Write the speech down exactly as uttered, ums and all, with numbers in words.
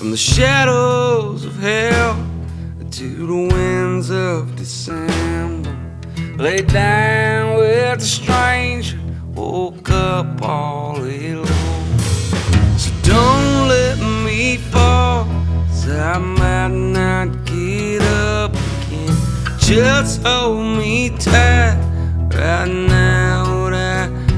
from the shadows of hell to the winds of December. Laid down with a stranger, woke up all alone. So don't let me fall, 'cause I might not get up again. Just hold me tight right now.